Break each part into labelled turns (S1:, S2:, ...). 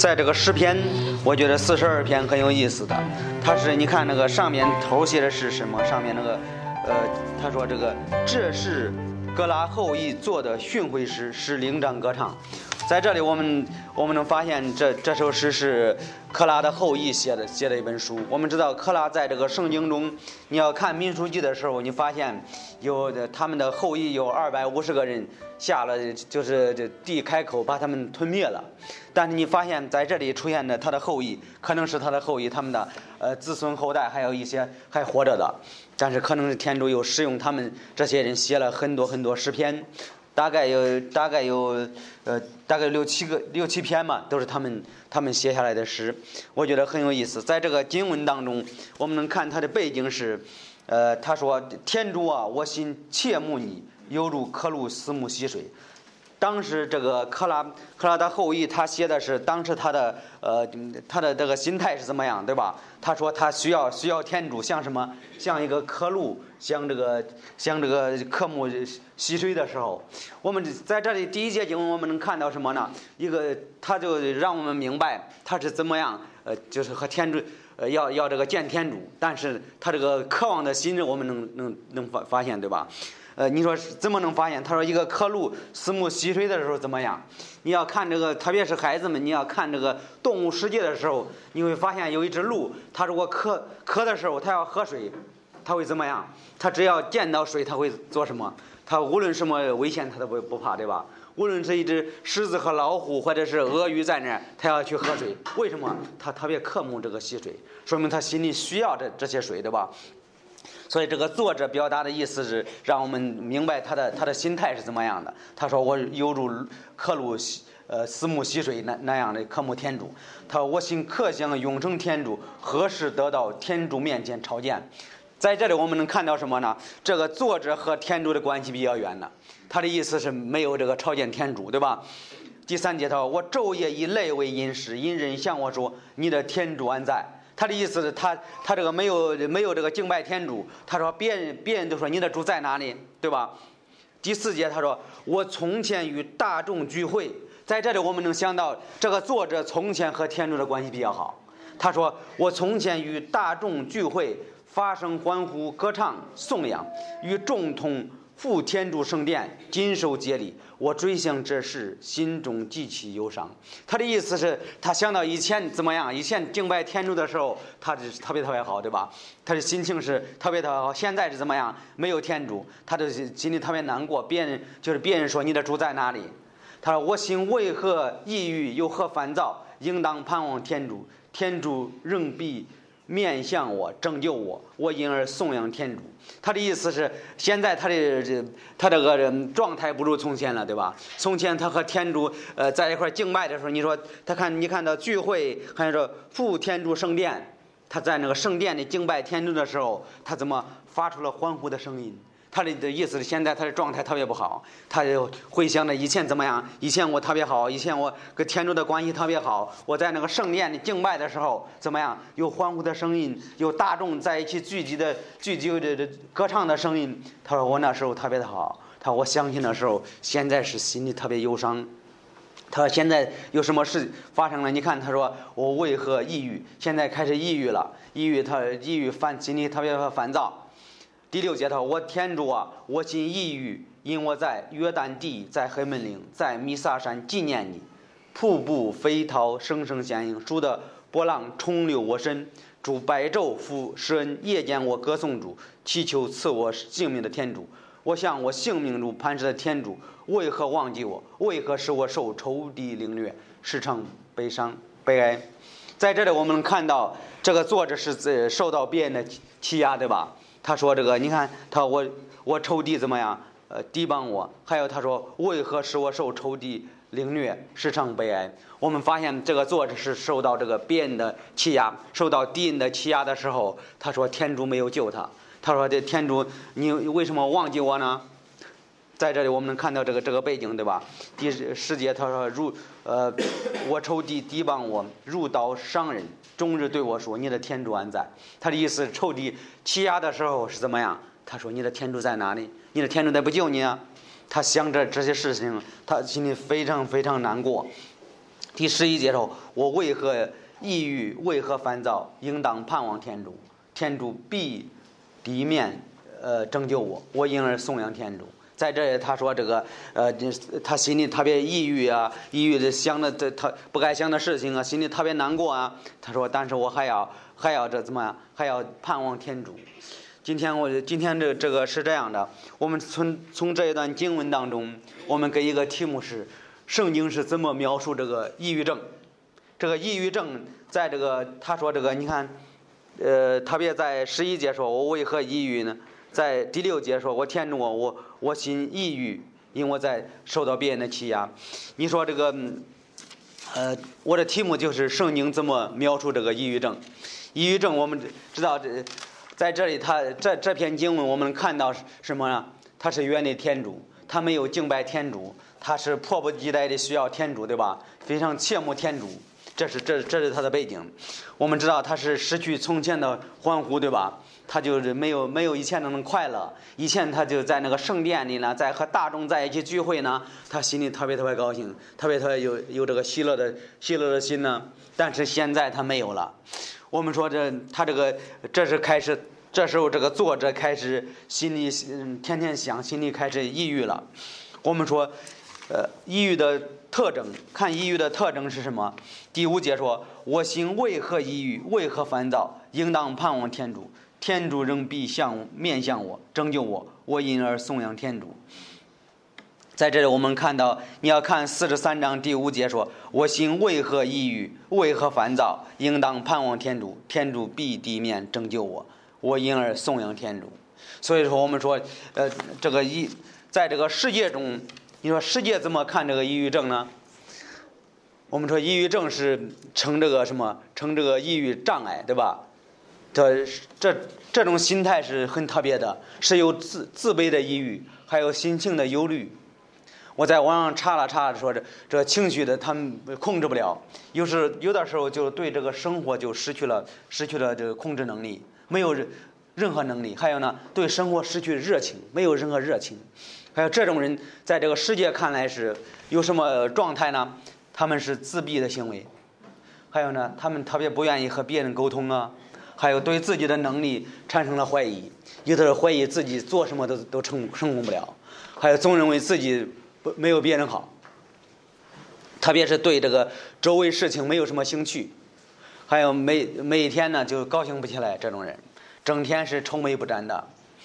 S1: 在这个诗篇，我觉得42篇很有意思的。它是你看那个上面头写的是什么？上面那个他说这是格拉后裔做的训诲诗，是灵长歌唱。在这里我们能发现这首诗是克拉的后裔写的一本书。我们知道克拉在这个圣经中，你要看民数记的时候，你发现他们的后裔有250个人下了，就是地开口把他们吞灭了。但是你发现在这里出现的他的后裔，可能是他的后裔，他们的子孙后代还有一些还活着的，但是可能是天主又使用他们这些人写了很多诗篇。大概有六七篇嘛，都是他们写下来的诗，我觉得很有意思。在这个经文当中，我们能看他的背景是，他说：“天主啊，我心切慕你，犹如渴路思慕溪水。”当时这个克拉的后裔，他写的是当时他的这个心态是怎么样，对吧？他说他需要天主，像什么？像一个渴路，像这个渴慕溪水的时候。我们在这里第一节经文，我们能看到什么呢？他就让我们明白他是怎么样，就是和天主要这个见天主，但是他这个渴望的心，我们能发现，对吧？你说怎么能发现？他说一个渴路思慕溪水的时候怎么样？你要看这个，特别是孩子们，你要看这个动物世界的时候，你会发现有一只鹿，它如果渴的时候，它要喝水，它会怎么样？它只要见到水，它会做什么？它无论什么危险，它都不怕，对吧？无论是一只狮子和老虎，或者是鳄鱼在那儿，它要去喝水，为什么？它特别渴慕这个溪水，说明它心里需要这些水，对吧？所以这个作者表达的意思是让我们明白他的心态是怎么样的。他说我犹如渴路思慕溪水那样的渴慕天主。他说我心渴想永生天主，何时得到天主面前朝见？在这里我们能看到什么呢？这个作者和天主的关系比较远的，他的意思是没有这个朝见天主，对吧？第3节他说我昼夜以泪为饮食，因人向我说你的天主安在。他的意思是他这个没有这个敬拜天主。他说别人都说你的主在哪里，对吧？第4节他说我从前与大众聚会。在这里我们能想到这个作者从前和天主的关系比较好。他说我从前与大众聚会，发声欢呼歌唱颂扬，与众同赴天主圣殿，谨守节礼。我追想这事，心中极其忧伤。他的意思是他想到以前怎么样，以前敬拜天主的时候他是特别好，对吧？他的心情是特别好。现在是怎么样？没有天主，他的心里特别难过。别人说你的主在哪里？他说我心为何抑郁，又何烦躁？应当盼望天主，天主仍必面向我，拯救我，我因而颂扬天主。他的意思是现在他这个状态不如从前了，对吧？从前他和天主在一块敬拜的时候，你说你看到聚会，还说赴天主圣殿，他在那个圣殿里敬拜天主的时候，他怎么发出了欢呼的声音？他的意思是现在他的状态特别不好，他就回想着以前怎么样，以前我特别好，以前我跟天主的关系特别好，我在那个圣殿里敬拜的时候怎么样，有欢呼的声音，有大众在一起聚集的歌唱的声音。他说我那时候特别的好。他说我相信那时候，现在是心里特别忧伤。他说现在有什么事发生了？你看，他说我为何抑郁？现在开始抑郁了，心里特别烦躁。第6节他说我天主啊，我心抑郁，因我在约旦地，在黑门岭，在弥撒山纪念你。瀑布飞涛声声响应，主的波浪冲流我身。主白昼复施恩，夜间我歌颂主，祈求赐我性命的天主。我向我性命中磐石的天主，为何忘记我？为何使我受仇敌凌虐，时常悲伤悲哀？在这里我们能看到这个作者是受到别人的欺压，对吧？他说这个，你看他我仇敌怎么样？敌帮我。还有他说为何使我受仇敌凌虐，时常悲哀？我们发现这个作者是受到这个别人的欺压，受到敌人的欺压的时候，他说天主没有救他。他说这天主，你为什么忘记我呢？在这里我们能看到这个背景，对吧？第10节他说我仇敌敌帮我，入刀伤人，终日对我说你的天主安在。他的意思仇敌欺压的时候是怎么样？他说你的天主在哪里？你的天主在不救你啊？他想着这些事情，他心里非常难过。 第11节说，我为何抑郁，为何烦躁，应当盼望天主，天主必抵面拯救我，我因而颂扬天主。在这里他说这个他心里特别抑郁啊，抑郁的想的他不该想的事情啊，心里特别难过啊。他说，但是我还要这怎么样，还要盼望天主。今天这个是这样的，我们从这一段经文当中，我们给一个题目是，圣经是怎么描述这个抑郁症？这个抑郁症在这个他说这个你看，特别在11节说，我为何抑郁呢？在第6节说，我天主我心抑郁，因为我在受到别人的欺压。你说这个我的题目就是圣经怎么描述这个抑郁症？抑郁症我们知道在这里这篇经文我们看到什么呢？他是远离天主，他没有敬拜天主，他是迫不及待的需要天主，对吧？非常切慕天主，这是他的背景。我们知道他是失去从前的欢呼，对吧？他就是没有以前那种快乐。以前他就在那个圣殿里呢，在和大众在一起聚会呢，他心里特别高兴，特别有这个喜乐的心呢。但是现在他没有了。我们说这是开始，这时候这个作者开始心里天天想，心里开始抑郁了。我们说抑郁的特征，看抑郁的特征是什么？第5节说，我心为何抑郁，为何烦躁，应当盼望天主，天主仍必面向我，拯救我，我因而颂扬天主。在这里我们看到，你要看43章第5节说，我心为何抑郁，为何烦躁，应当盼望天主，天主必抵面拯救我，我因而颂扬天主。所以说我们说这个在这个世界中，你说世界怎么看这个抑郁症呢？我们说抑郁症是称这个抑郁障碍，对吧？这种心态是很特别的，是有自卑的抑郁，还有心情的忧虑。我在网上查了说这情绪的他们控制不了，有的时候就对这个生活就失去了这个控制能力，没有任何能力。还有呢，对生活失去热情，没有任何热情。还有这种人在这个世界看来是有什么状态呢？他们是自闭的行为。还有呢，他们特别不愿意和别人沟通啊，还有对自己的能力产生了怀疑，有的人怀疑自己做什么都成功不了，还有总认为自己没有别人好，特别是对这个周围事情没有什么兴趣，还有每一天呢就高兴不起来，这种人整天是愁眉不展的，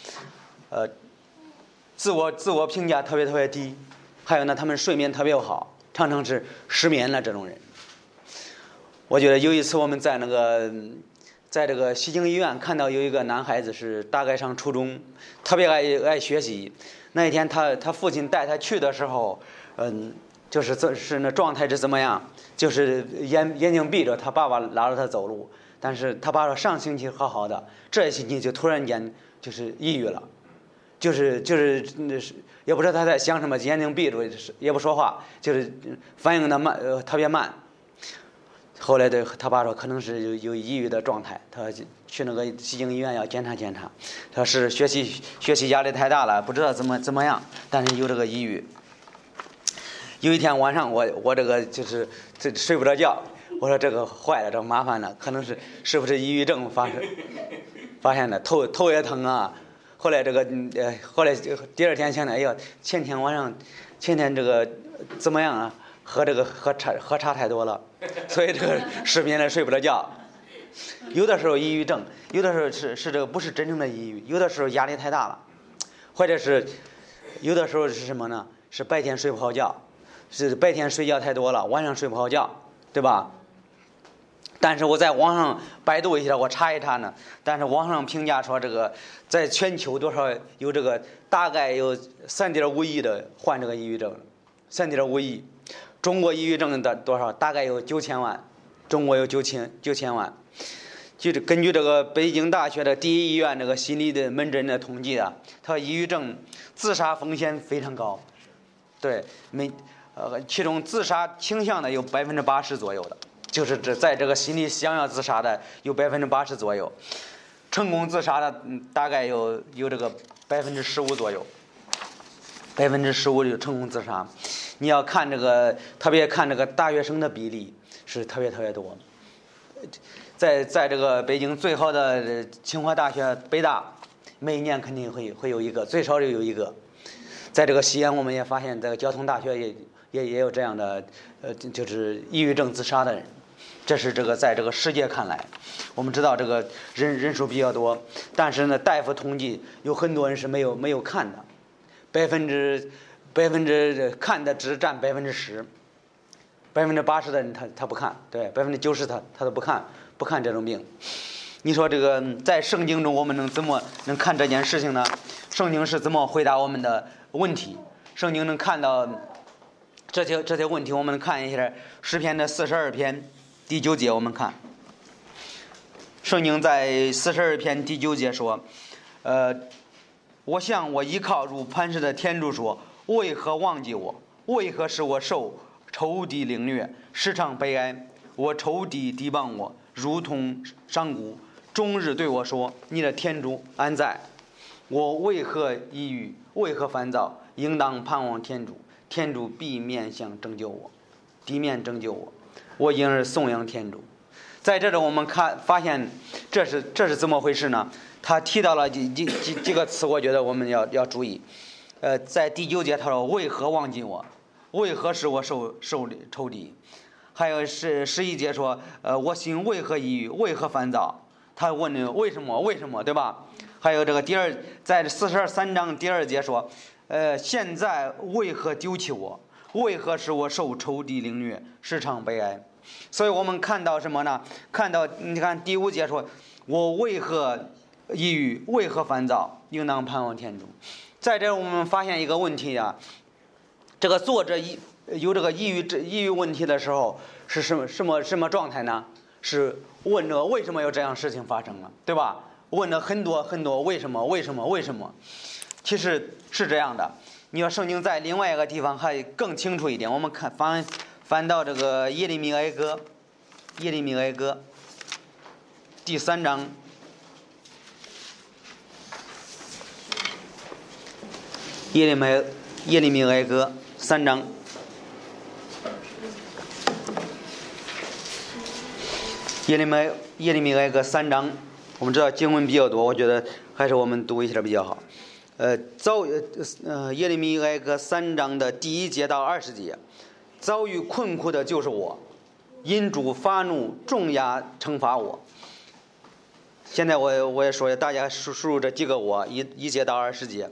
S1: 自我评价特别低，还有呢他们睡眠特别不好，常常是失眠了。这种人，我觉得有一次我们在这个西京医院看到有一个男孩子是大概上初中，特别爱学习。那一天他父亲带他去的时候，就是那状态是怎么样？就是眼睛闭着，他爸爸拉着他走路，但是他爸爸上星期好好的，这星期就突然间就是抑郁了，就是也不知道他在想什么，眼睛闭着也不说话，就是反应的特别慢。后来他爸说可能是有抑郁的状态，他去那个西京医院要检查，他是学习压力太大了，不知道怎么样，但是有这个抑郁。有一天晚上我这个就是睡不着觉，我说这个坏了，这麻烦了，可能是不是抑郁症发现的，头也疼啊。后来后来第二天想来，哎呀，前天这个怎么样啊？喝茶太多了，所以这个失眠了，睡不着觉。有的时候抑郁症，有的时候是这个不是真正的抑郁，有的时候压力太大了，或者是有的时候是什么呢？是白天睡不好觉，是白天睡觉太多了，晚上睡不好觉，对吧？但是我在网上百度一下，我查一查呢，但是网上评价说这个在全球多少有这个大概有3.5亿的患这个抑郁症，3.5亿。中国抑郁症的多少？大概有9000万，中国有9000万。就是根据这个北京大学的第一医院这个心理的门诊的统计啊，他抑郁症自杀风险非常高，对，其中自杀倾向的有80%左右的，就是在这个心理想要自杀的有80%左右，成功自杀的大概有这个15%左右。 15%就成功自杀。你要看这个，特别看这个大学生的比例是特别多。在这个北京最好的清华大学北大，每一年肯定会有一个，最少有一个。在这个西安，我们也发现，这个交通大学也有这样的就是抑郁症自杀的人。这是这个在这个世界看来，我们知道这个人数比较多，但是呢，大夫统计有很多人是没有看的，百分之看的只占10%，80%的人他不看，对，90%他都不看这种病。你说这个在圣经中我们怎么能看这件事情呢？圣经是怎么回答我们的问题？圣经能看到这些问题，我们看一下诗篇的42篇第9节，我们看圣经在42篇第9节说，我向我依靠如磐石的天主说，为何忘记我？为何使我受仇敌凌虐，时常悲哀？我仇敌抵挡我，如同上古，终日对我说，你的天主安在？我为何抑郁？为何烦躁？应当盼望天主，天主必面向拯救我，地面拯救我，我因而颂扬天主。在这种我们发现这是怎么回事呢？他提到了几个词，我觉得我们要注意。在第9节他说，为何忘记我？为何使我受仇敌？还有11节说，我心为何抑郁？为何烦躁？他问你为什么，对吧？还有这个在43章第2节说，现在为何丢弃我？为何使我受仇敌凌虐，时常悲哀？所以我们看到什么呢？看到你看第5节说，我为何抑郁？为何烦躁？应当盼望天主。在这我们发现一个问题啊，这个作者有这个抑郁问题的时候是什么状态呢？是问着为什么有这样事情发生了，对吧？问了很多为什么？其实是这样的。你要圣经在另外一个地方还更清楚一点，我们看翻到这个耶利米哀歌第3章。耶利米哀歌3章。耶利米哀歌3章，我们知道经文比较多，我觉得还是我们读一下比较好。耶利米哀歌3章的第1节到20节，遭遇困苦的就是我，因主发怒，重压惩罚我。现在我也说，大家输入这几个我1节到20节。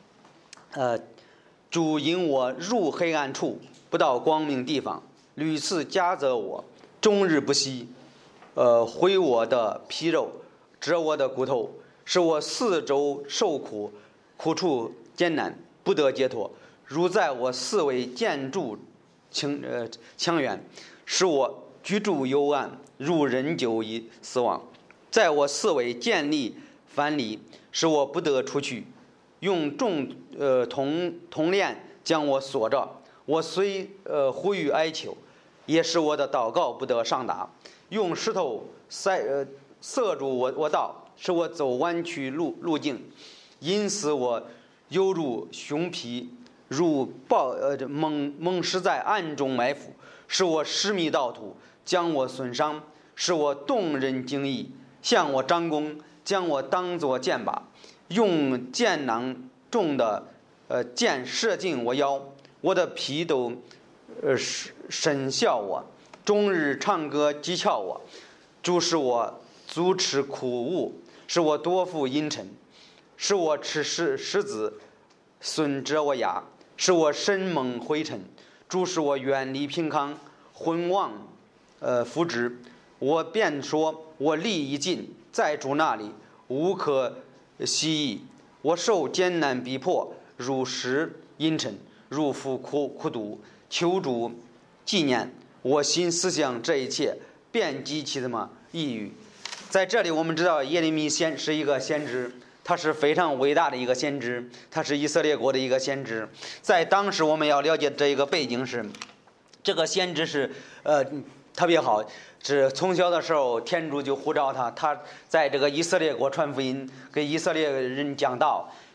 S1: 主引我入黑暗处，不到光明地方，屡次夹责我，终日不息。毁我的皮肉，折我的骨头，使我四周受苦处艰难，不得解脱。如在我四围建筑墙垣，使我居住幽暗，如人久已死亡。在我四围建立藩篱，使我不得出去。用重铜链将我锁着，我虽呼吁哀求，也使我的祷告不得上达。用石头塞住我道，使我走弯曲路径，因此我犹如熊皮，如猛狮在暗中埋伏，使我失迷道途，将我损伤，使我动人惊异，向我张弓，将我当作箭靶，用箭囊中的箭射进我腰，我的皮都神笑我，终日唱歌讥诮我。主使我足吃苦物，使我多负阴沉，使我吃石子损折我牙，使我身蒙灰尘。主使我远离平康，浑忘福祉。我便说，我力已尽，在主那里无可希冀。我受艰难逼迫，如食阴沉，如服苦毒。求主纪念我心思想这一切，便激起抑郁。在这里我们知道耶利米是一个先知，他是非常伟大的一个先知，他是以色列国的一个先知。在当时我们要了解这一个背景是，这个先知是特别好，是从小的时候天主就呼召他在这个以色列国传福音，给以色列人讲道，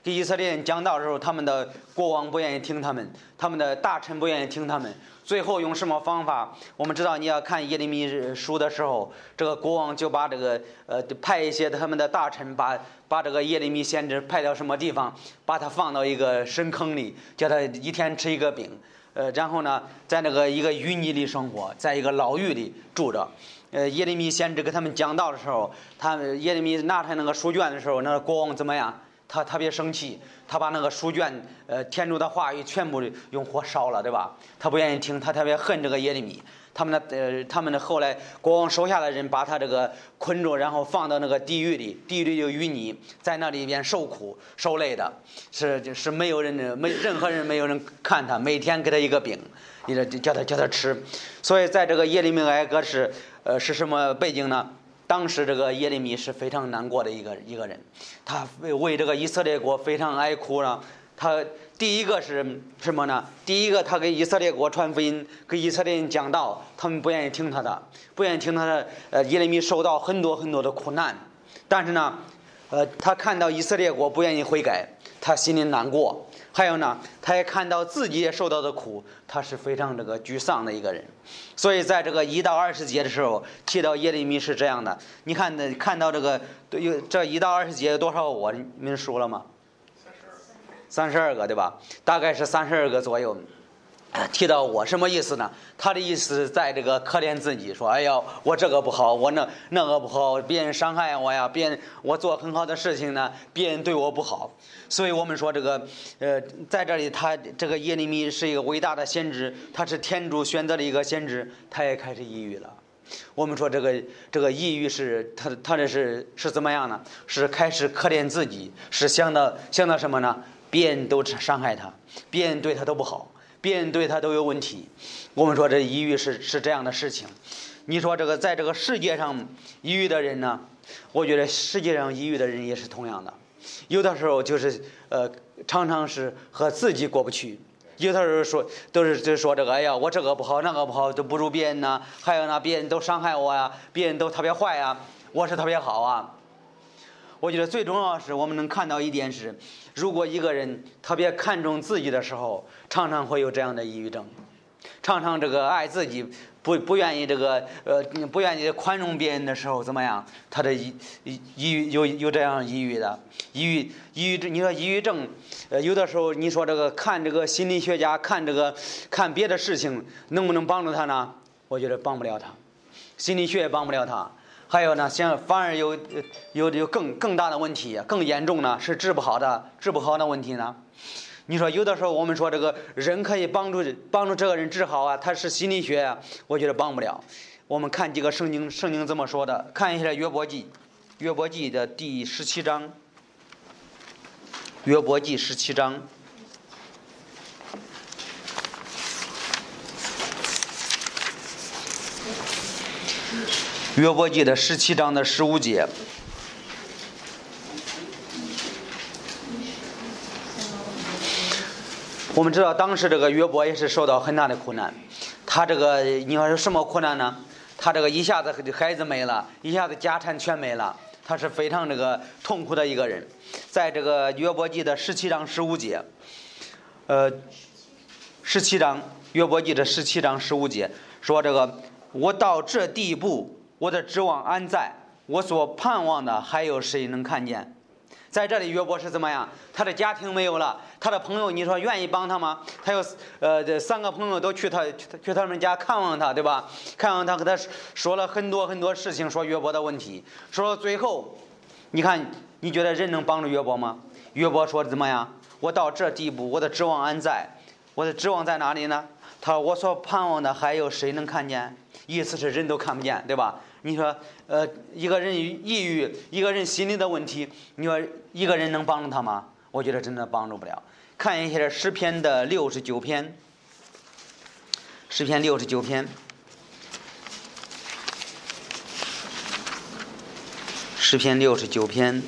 S1: 给以色列人讲道的时候，他们的国王不愿意听他们，他们的大臣不愿意听他们。最后用什么方法？我们知道，你要看耶利米书的时候，这个国王就把这个派一些他们的大臣把这个耶利米先知派到什么地方，把他放到一个深坑里，叫他一天吃一个饼，然后呢，在那个一个淤泥里生活，在一个牢狱里住着。耶利米先知给他们讲道的时候，耶利米拿他那个书卷的时候，那个国王怎么样？他特别生气，他把那个书卷，天主的话语全部用火烧了，对吧？他不愿意听，他特别恨这个耶利米。他们的后来国王手下的人把他这个捆住，然后放到那个地狱里，地狱里有淤泥，在那里边受苦受累的，是没有人任何人没有人看他，每天给他一个饼，叫他吃。所以在这个耶利米哀歌是什么背景呢？当时这个耶利米是非常难过的一个人，他为这个以色列国非常哀哭了。他第一个是什么呢？第一个，他给以色列国传福音，给以色列人讲道，他们不愿意听他的，不愿意听他的。耶利米受到很多很多的苦难，但是呢，他看到以色列国不愿意悔改，他心里难过。还有呢，他也看到自己也受到的苦，他是非常这个沮丧的一个人。所以在这个1到20节的时候提到耶利米是这样的。你看到这1到20节有多少我？你们数了吗？32个，对吧？大概是32个左右。提到我什么意思呢？他的意思在这个可怜自己，说：“哎呀，我这个不好，我那个不好，别人伤害我呀，我做很好的事情呢，别人对我不好。”所以我们说这个在这里他这个耶利米是一个伟大的先知，他是天主选择的一个先知，他也开始抑郁了。我们说这个抑郁是他这是怎么样呢？是开始可怜自己，是想到什么呢？别人都伤害他，别人对他都不好，别人对他都有问题。我们说这抑郁是这样的事情。你说在这个世界上抑郁的人呢，我觉得世界上抑郁的人也是同样的。有的时候就是常常是和自己过不去，有的时候就说这个，哎呀，我这个不好那个不好，都不如别人呢，还有呢，别人都伤害我呀，别人都特别坏呀，我是特别好啊。我觉得最重要的是我们能看到一点是，如果一个人特别看重自己的时候，常常会有这样的抑郁症，常常这个爱自己，不愿意不愿意宽容别人的时候怎么样？他的抑郁有这样抑郁的抑郁，你说抑郁症，有的时候你说看这个心理学家看别的事情能不能帮助他呢？我觉得帮不了他，心理学也帮不了他。还有呢，反而有更大的问题，更严重呢，是治不好的问题呢。你说有的时候我们说这个人可以帮助这个人治好啊，他是心理学啊，我觉得帮不了。我们看几个圣经怎么说的，看一下约伯记的第17章，约伯记17章。约伯记的17章的15节，我们知道当时这个约伯也是受到很大的苦难。他你说是什么苦难呢？他一下子孩子没了，一下子家产全没了，他是非常痛苦的一个人。在这个约伯记的17章15节约伯记的17章15节说，我到这地步，我的指望安在，我所盼望的还有谁能看见？在这里约伯是怎么样？他的家庭没有了，他的朋友你说愿意帮他吗？他有这3个朋友都去他们家看望他，对吧？看望他，给他说了很多很多事情，说约伯的问题。说到最后，你看，你觉得人能帮助约伯吗？约伯说怎么样？我到这地步，我的指望安在，我的指望在哪里呢？他说我所盼望的还有谁能看见？意思是人都看不见，对吧？你说一个人抑郁，一个人心理的问题，你说一个人能帮助他吗？我觉得真的帮助不了。看一下诗篇的69篇，诗篇69篇，诗篇69篇。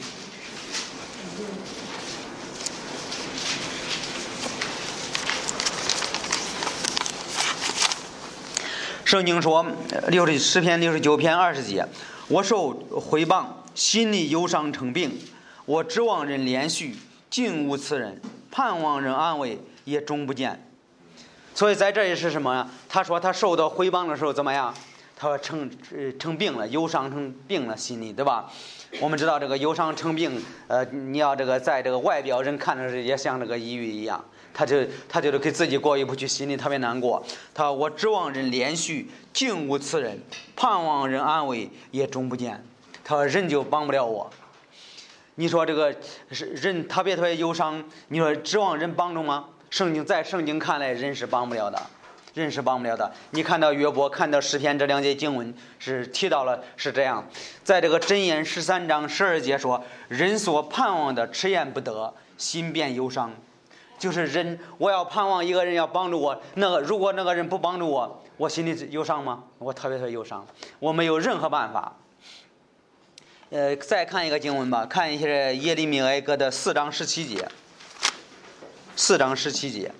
S1: 圣经说诗篇69篇20节，我受毁谤，心里忧伤成病，我指望人连续， 竟无此人；盼望人安慰，也终不见。所以在这里是什么呀？他说他受到毁谤的时候怎么样？他说成病了，忧伤成病了，心里，对吧？我们知道这个忧伤成病，你要这个在这个外表人看着也像这个抑郁一样，他就给自己过意不去，心里特别难过。他说我指望人连续，竟无此人；盼望人安慰，也终不见。他说人就帮不了我。你说这个人特别忧伤，你说指望人帮助吗？在圣经看来，人是帮不了的，人是帮不了的。你看到约伯，看到诗篇这两节经文是提到了是这样，在这个箴言13章12节说：“人所盼望的迟延不得，心便忧伤。”就是人，我要盼望一个人要帮助我，如果那个人不帮助我，我心里忧伤吗？我特别忧伤，我没有任何办法。再看一个经文吧，看一下耶利米哀歌的4章17节。4章17节，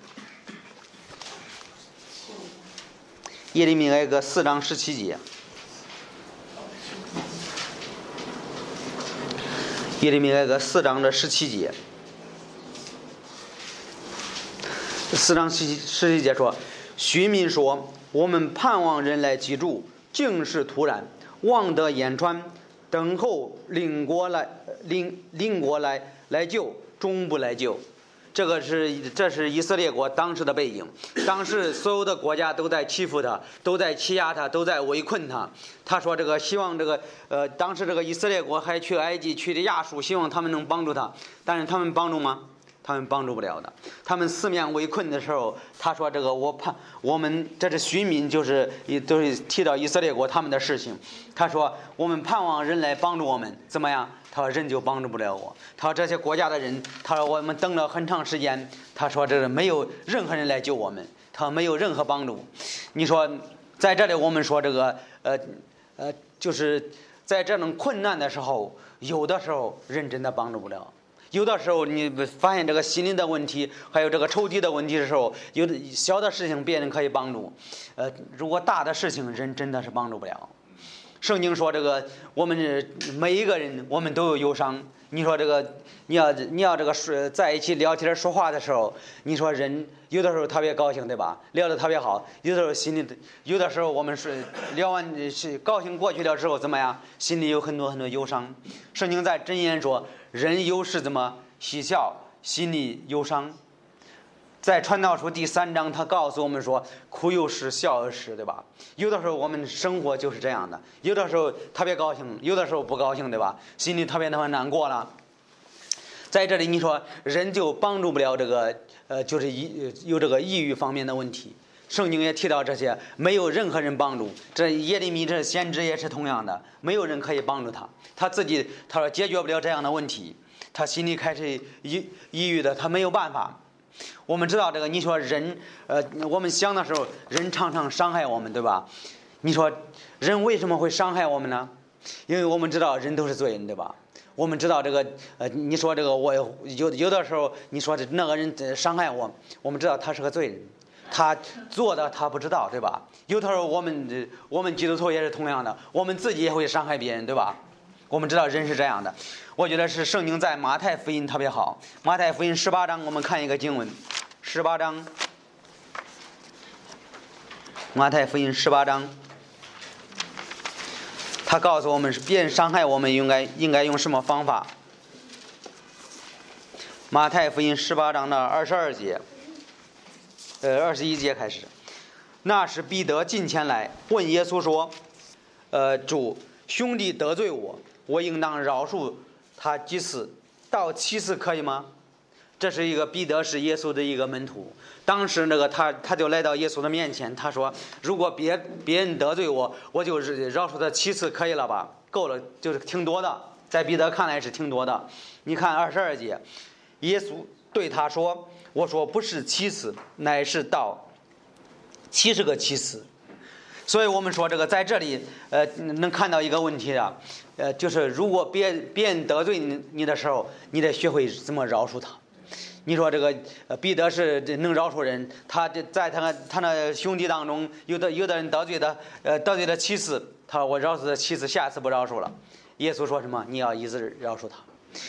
S1: 耶利米哀歌4章17节，耶利米哀歌4章的17节，4章17节说：“许民说，我们盼望人来记住，竟是突然，望得眼穿，等候邻国来救，终不来救。”这是以色列国当时的背景，当时所有的国家都在欺负他，都在欺压他，都在围困他。他说这个希望当时这个以色列国还去埃及去的亚述，希望他们能帮助他，但是他们帮助吗？他们帮助不了的。他们四面围困的时候，他说这个我们这是寻民，都是提到以色列国他们的事情。他说我们盼望人来帮助我们，怎么样？他说人就帮助不了我。他说这些国家的人，他说我们等了很长时间，他说这是没有任何人来救我们，他说没有任何帮助。你说在这里我们说这个就是在这种困难的时候，有的时候人真的帮助不了。有的时候你发现这个心灵的问题，还有这个仇敌的问题的时候，有的小的事情别人可以帮助，如果大的事情人真的是帮助不了。圣经说这个我们每一个人我们都有忧伤。你说这个你要这个在一起聊天说话的时候，你说人有的时候特别高兴，对吧？聊得特别好，有的时候心里有的时候我们是聊完是高兴过去了之后怎么样？心里有很多忧伤。圣经在箴言说，人有时怎么嬉笑，心里忧伤。在传道书第3章，他告诉我们说，哭有时，笑有时，对吧？有的时候我们生活就是这样的，有的时候特别高兴，有的时候不高兴，对吧？心里特别难过了。在这里你说人就帮助不了这个就是有这个抑郁方面的问题。圣经也提到这些，没有任何人帮助。这耶利米这先知也是同样的，没有人可以帮助他，他自己他说解决不了这样的问题，他心里开始抑郁的，他没有办法。我们知道这个，你说人，我们想的时候，人常常伤害我们，对吧？你说人为什么会伤害我们呢？因为我们知道人都是罪人，对吧？我们知道这个，你说这个我有的时候，你说那个人伤害我，我们知道他是个罪人，他做的他不知道，对吧？有的时候我们基督徒也是同样的，我们自己也会伤害别人，对吧？我们知道人是这样的。我觉得是圣经在马太福音特别好，马太福音18章，我们看一个经文，18章，马太福音18章，他告诉我们是别人伤害我们应该用什么方法。马太福音18章的22节，21节开始。那时彼得近前来问耶稣说：主，兄弟得罪我应当饶恕他几次？到7次可以吗？这是一个彼得是耶稣的一个门徒。当时那个他就来到耶稣的面前，他说：如果别人得罪我就饶恕他7次，可以了吧？够了，就是挺多的，在彼得看来是挺多的。你看22节，耶稣对他说：我说不是7次，乃是到70个7次。所以我们说这个在这里能看到一个问题啊，就是如果别人得罪你的时候，你得学会怎么饶恕他。你说这个彼得是能饶恕人，他在他那兄弟当中，有的人得罪了7次，他说我饶恕他7次，下次不饶恕了。耶稣说什么？你要一直饶恕他。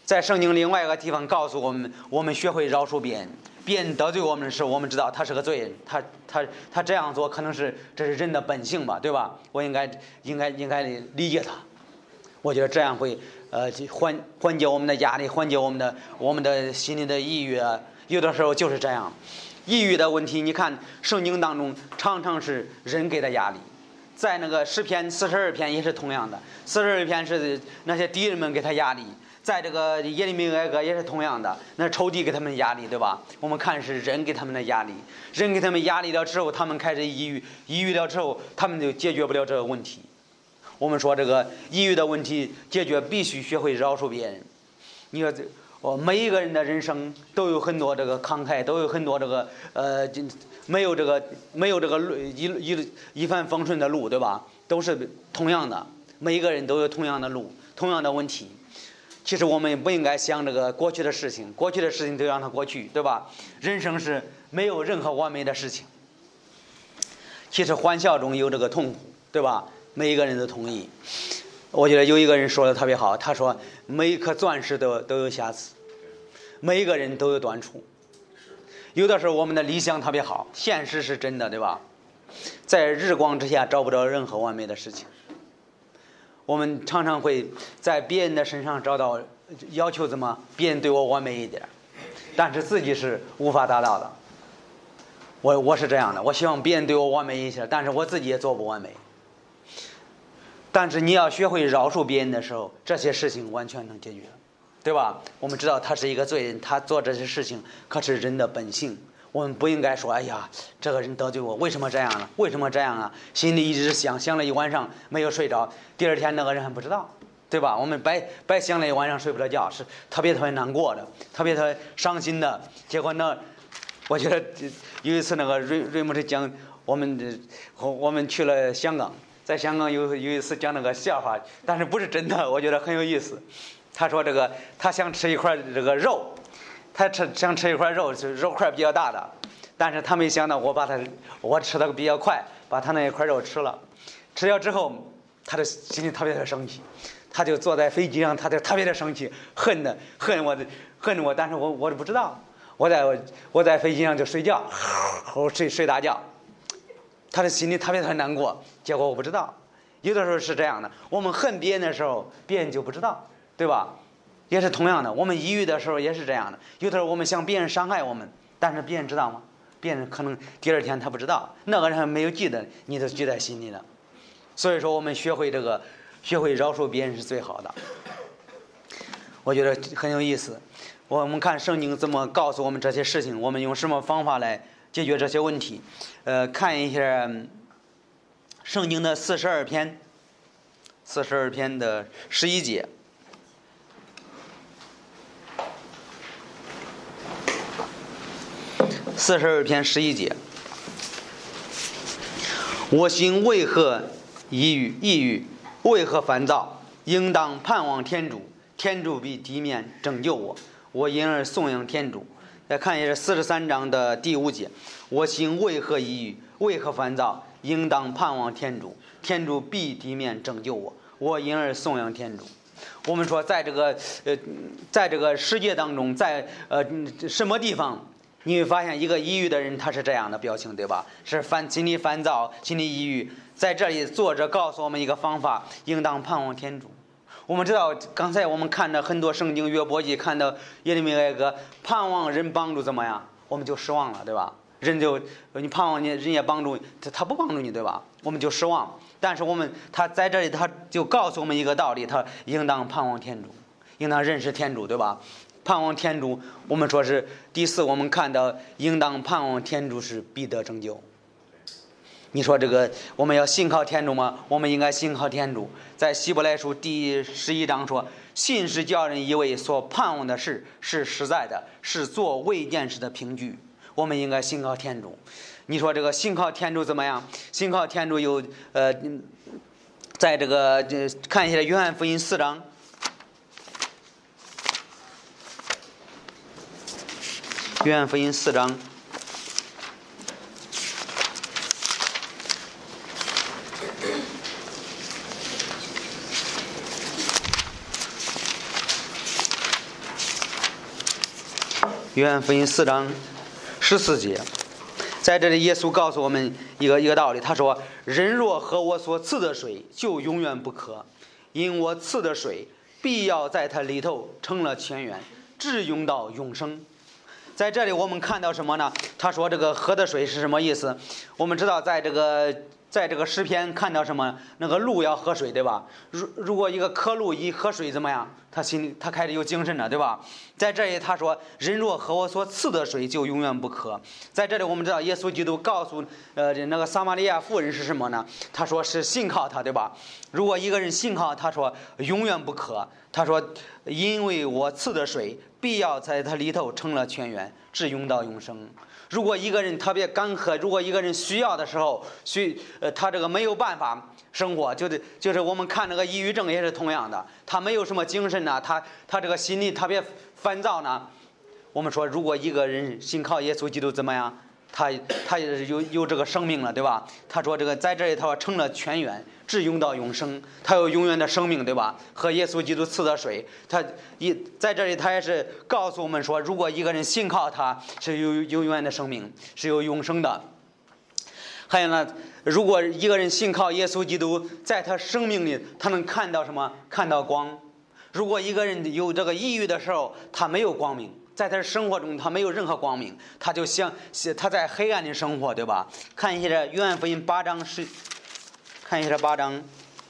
S1: 在圣经另外一个地方告诉我们，我们学会饶恕别人，别人得罪我们的时候，我们知道他是个罪人，他这样做可能这是人的本性吧，对吧？我应该理解他。我觉得这样会缓解我们的压力，缓解我们的心里的抑郁啊。有的时候就是这样，抑郁的问题，你看圣经当中常常是人给的压力。在那个诗篇42篇也是同样的，42篇是那些敌人们给他压力，在这个耶利米哀歌也是同样的，那仇敌给他们压力，对吧？我们看是人给他们的压力，人给他们压力了之后，他们开始抑郁了之后，他们就解决不了这个问题。我们说这个抑郁的问题解决必须学会饶恕别人。你说每一个人的人生都有很多这个慷慨，都有很多这个没有这个一帆风顺的路，对吧？都是同样的，每一个人都有同样的路，同样的问题。其实我们不应该想这个过去的事情，过去的事情就让它过去，对吧？人生是没有任何完美的事情。其实欢笑中有这个痛苦，对吧？每一个人都同意。我觉得有一个人说的特别好，他说每一颗钻石都有瑕疵，每一个人都有短处。有的时候我们的理想特别好，现实是真的，对吧？在日光之下找不着任何完美的事情。我们常常会在别人的身上找到要求，怎么别人对我完美一点，但是自己是无法达到的。我是这样的，我希望别人对我完美一些，但是我自己也做不完美。但是你要学会饶恕别人的时候，这些事情完全能解决，对吧？我们知道他是一个罪人，他做这些事情可是人的本性。我们不应该说，哎呀，这个人得罪我，为什么这样呢？为什么这样啊？心里一直想了一晚上没有睡着，第二天那个人还不知道，对吧？我们白想了一晚上睡不着觉，是特别难过的，特别伤心的。结果呢，我觉得有一次那个瑞牧师讲，我们去了香港，在香港有一次讲那个笑话，但是不是真的，我觉得很有意思。他说他想吃一块这个肉。他想吃一块肉，是肉块比较大的，但是他没想到我吃的比较快，把他那一块肉吃了。吃了之后，他的心里特别的生气，他就坐在飞机上，他就特别的生气，恨我，但是我不知道，我在飞机上就睡觉，睡大觉，他的心里特别难过。结果我不知道，有的时候是这样的，我们恨别人的时候，别人就不知道，对吧？也是同样的，我们抑郁的时候也是这样的。有的时候我们想别人伤害我们，但是别人知道吗？别人可能第二天他不知道，那个人还没有记得，你都记在心里了。所以说，我们学会饶恕别人是最好的。我觉得很有意思。我们看圣经怎么告诉我们这些事情，我们用什么方法来解决这些问题？看一下圣经的42篇的11节。42篇11节，我心为何抑郁？为何烦躁？应当盼望天主，天主必地面拯救我，我因而颂扬天主。再看一下43章的第5节，我心为何抑郁？为何烦躁？应当盼望天主，天主必地面拯救我，我因而颂扬天主。我们说，在这个世界当中，在什么地方？你会发现一个抑郁的人他是这样的表情，对吧？是心里烦躁，心里抑郁。在这里作者告诉我们一个方法，应当盼望天主。我们知道刚才我们看着很多圣经约伯记，看到耶利米哀歌，盼望人帮助怎么样，我们就失望了，对吧？你盼望人也帮助他不帮助你，对吧？我们就失望。但是他在这里他就告诉我们一个道理，他应当盼望天主，应当认识天主，对吧？盼望天主，我们说是第4，我们看到应当盼望天主是必得拯救。你说这个我们要信靠天主吗？我们应该信靠天主。在希伯来书第11章说，信是叫人以为所盼望的事是实在的，是做未见事的凭据。我们应该信靠天主。你说这个信靠天主怎么样？信靠天主有在这个看一下约翰福音4章。约翰福音4章约翰福音4章14节，在这里耶稣告诉我们一个道理，他说：人若喝我所赐的水，就永远不渴，因我赐的水必要在他里头成了泉源，直涌到永生。在这里我们看到什么呢？他说这个喝的水是什么意思？我们知道在这个诗篇看到什么？那个鹿要喝水，对吧？如果一个渴鹿一喝水怎么样？他开始有精神了，对吧？在这里他说：人若喝我所赐的水，就永远不渴。在这里我们知道耶稣基督告诉那个撒玛利亚妇人是什么呢？他说是信靠他，对吧？如果一个人信靠他，说永远不渴。他说因为我赐的水必要在他里头成了泉源，直涌到永生。如果一个人特别干渴，如果一个人需要的时候，他这个没有办法生活，就是我们看那个抑郁症也是同样的，他没有什么精神呢，他这个心里特别烦躁呢。我们说，如果一个人信靠耶稣基督怎么样？他也有这个生命了，对吧？他说这个在这里他说成了泉源，直涌到永生，他有永远的生命，对吧？和耶稣基督赐的水，在这里他也是告诉我们说，如果一个人信靠他，是有永远的生命，是有永生的。还有呢，如果一个人信靠耶稣基督，在他生命里他能看到什么？看到光。如果一个人有这个抑郁的时候，他没有光明，在他的生活中他没有任何光明，他就像他在黑暗里生活，对吧？看一下约翰福音8章看一下8章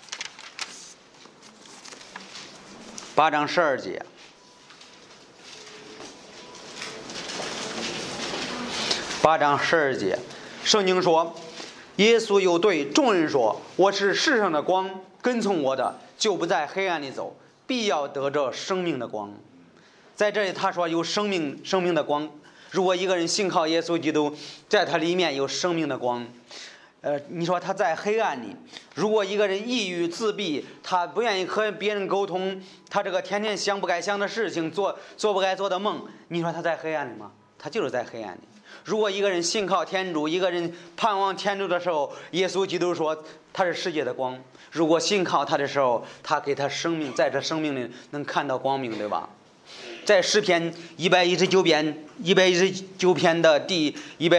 S1: 12节。8章12节，圣经说，耶稣又对众人说：我是世上的光，跟从我的就不在黑暗里走，必要得着生命的光。在这里他说有生命的光。如果一个人信靠耶稣基督，在他里面有生命的光，你说他在黑暗里，如果一个人抑郁自闭，他不愿意和别人沟通，他这个天天想不该想的事情，做不该做的梦，你说他在黑暗里吗？他就是在黑暗里。如果一个人信靠天主，一个人盼望天主的时候，耶稣基督说他是世界的光。如果信靠他的时候，他给他生命，在这生命里能看到光明，对吧？在诗篇119篇的第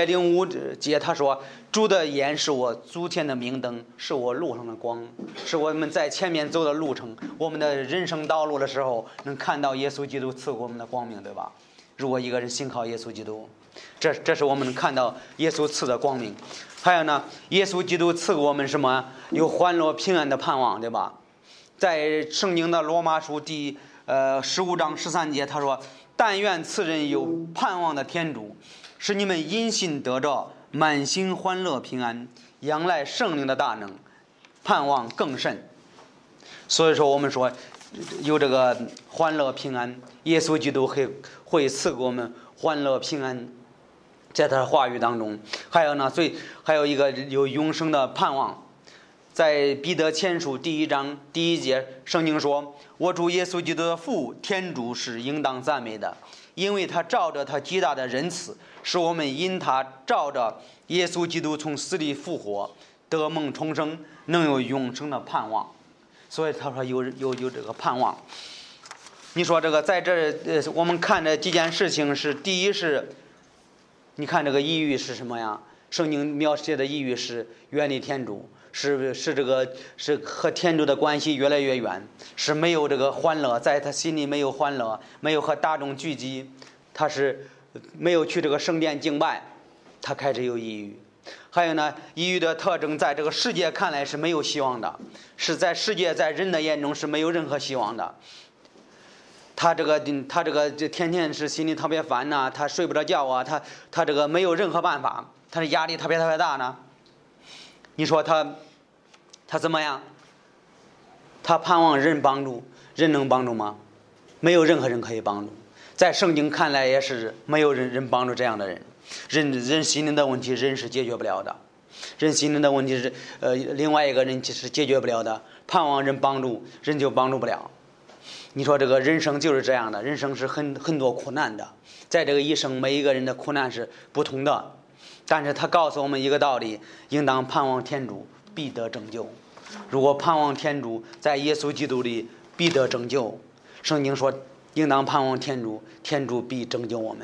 S1: 105节，他说：主的眼是我足前的明灯，是我路上的光，是我们在前面走的路程，我们的人生道路的时候能看到耶稣基督赐给我们的光明，对吧？如果一个人信靠耶稣基督，这是我们能看到耶稣赐的光明。还有呢，耶稣基督赐给我们什么？有欢乐平安的盼望，对吧？在圣经的罗马书第15章13节，他说：但愿此人有盼望的天主，使你们因信得着满心欢乐平安，仰赖圣灵的大能，盼望更甚。所以说我们说有这个欢乐平安，耶稣基督会赐给我们欢乐平安，在他的话语当中。还有呢，还有一个有永生的盼望。在彼得前书第1章第1节，圣经说：我主耶稣基督的父天主是应当赞美的，因为他照着他极大的仁慈，使我们因他照着耶稣基督从死里复活，得蒙重生，能有永生的盼望。所以他说有这个盼望。你说这个在这我们看这几件事情是，第一是，你看这个抑郁是什么呀？圣经描写的抑郁是远离天主，是和天主的关系越来越远，是没有这个欢乐，在他心里没有欢乐，没有和大众聚集，他是没有去这个圣殿敬拜，他开始有抑郁。还有呢，抑郁的特征在这个世界看来是没有希望的，是在世界在人的眼中是没有任何希望的。他这个天天是心里特别烦呐，他睡不着觉啊，他这个没有任何办法，他的压力特别大呢。你说他怎么样？他盼望人帮助，人能帮助吗？没有任何人可以帮助。在圣经看来也是没有人帮助这样的人。人心灵的问题，人是解决不了的。人心灵的问题是另外一个人是解决不了的。盼望人帮助，人就帮助不了。你说这个人生就是这样的，人生是很多苦难的，在这个一生每一个人的苦难是不同的，但是他告诉我们一个道理：应当盼望天主，必得拯救。如果盼望天主，在耶稣基督里必得拯救。圣经说应当盼望天主，天主必拯救我们。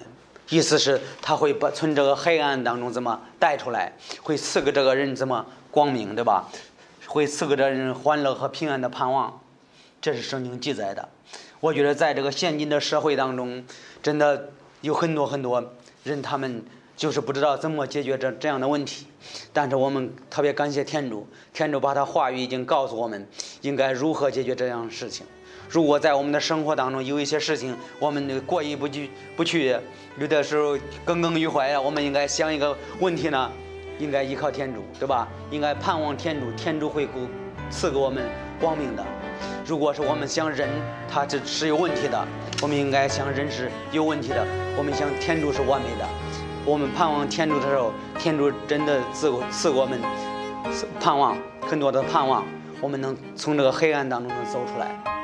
S1: 意思是他会把从这个黑暗当中怎么带出来，会赐给这个人怎么光明，对吧？会赐给这人欢乐和平安的盼望，这是圣经记载的。我觉得在这个现今的社会当中，真的有很多人，他们就是不知道怎么解决这样的问题。但是我们特别感谢天主，天主把他话语已经告诉我们应该如何解决这样的事情。如果在我们的生活当中有一些事情我们过意不去，有的时候耿耿于怀了，我们应该想一个问题呢，应该依靠天主，对吧？应该盼望天主，天主会赐给我们光明的。如果是我们想人他这是有问题的，我们应该想人是有问题的，我们想天主是完美的。我们盼望天主的时候，天主真的赐给我们盼望，很多的盼望，我们能从这个黑暗当中能走出来。